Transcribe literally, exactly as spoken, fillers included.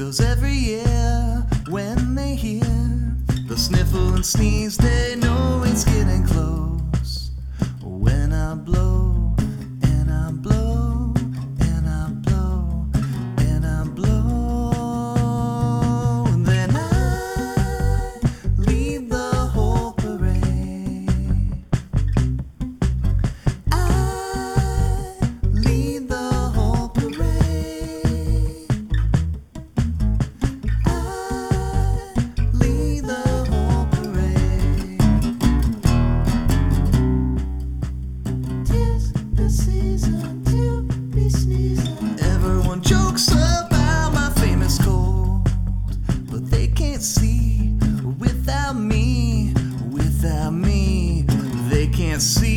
'Cause every year when they hear the sniffle and sneeze, they know it's getting close. When I blow and I blow and I blow and I blow, and then I lead the whole parade. I lead the whole parade. I lead the whole parade. 'Tis the season to be sneezing. Everyone jokes about my famous cold, but they can't see without me, without me. They can't see